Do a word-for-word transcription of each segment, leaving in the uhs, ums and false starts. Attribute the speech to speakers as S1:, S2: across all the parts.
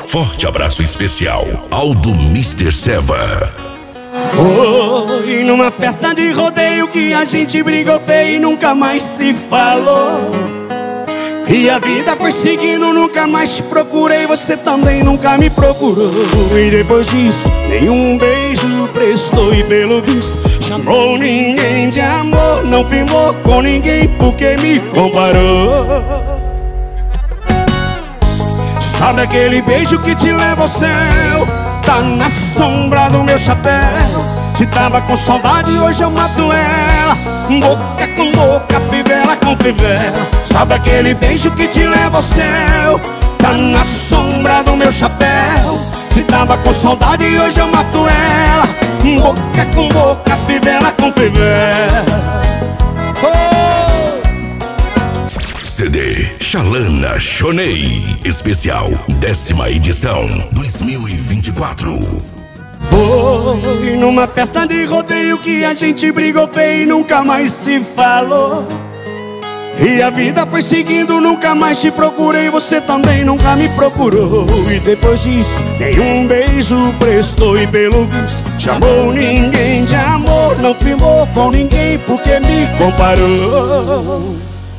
S1: Forte abraço especial ao do mister Seva.
S2: Foi numa festa de rodeio que a gente brigou feio e nunca mais se falou. E a vida foi seguindo, nunca mais te procurei, você também nunca me procurou. E depois disso, nenhum beijo prestou e pelo visto chamou ninguém de amor. Não firmou com ninguém porque me comparou. Sabe aquele beijo que te leva ao céu? Tá na sombra do meu chapéu. Se tava com saudade, hoje eu mato ela. Boca com boca, fivela com fivela. Sabe aquele beijo que te leva ao céu? Tá na sombra do meu chapéu. Se tava com saudade, hoje eu mato ela. Boca com boca, fivela com fivela. Oh!
S1: C D Xalana Shonei Especial, décima edição dois mil e vinte e quatro.
S2: Foi numa festa de rodeio que a gente brigou feio e nunca mais se falou. E a vida foi seguindo, nunca mais te procurei, você também nunca me procurou. E depois disso, nenhum beijo prestou e pelo visto chamou ninguém de amor. Não firmou com ninguém porque me comparou.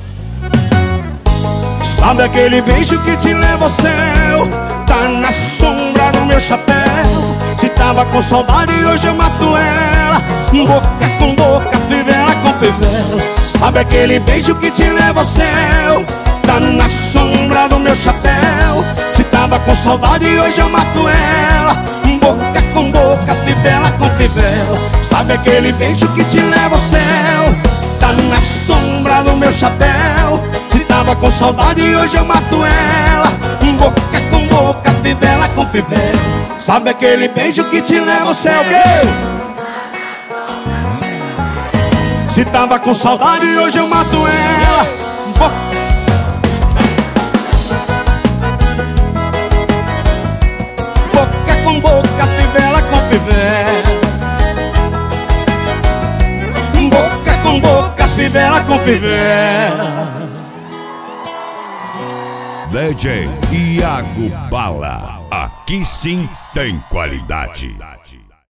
S2: Sabe aquele beijo que te leva ao céu? Tá na sombra do meu chapéu. Se tava com saudade, hoje eu mato ela. Boca com boca, fivela com fivela. Sabe aquele beijo que te leva ao céu? Tá na sombra do meu chapéu. Se tava com saudade, hoje eu mato ela. Boca com boca, fivela com fivela. Sabe aquele beijo que te leva ao céu? Tá na sombra do meu chapéu. Se tava com saudade, hoje eu mato ela. Boca com boca, fivela com fivela. Sabe aquele beijo que te leva ao céu? Se tava com saudade, hoje eu mato ela. Boca, boca com boca, fivela com fivela. Boca com boca, fivela com fivela.
S1: D J Iago Bala, aqui sim tem qualidade.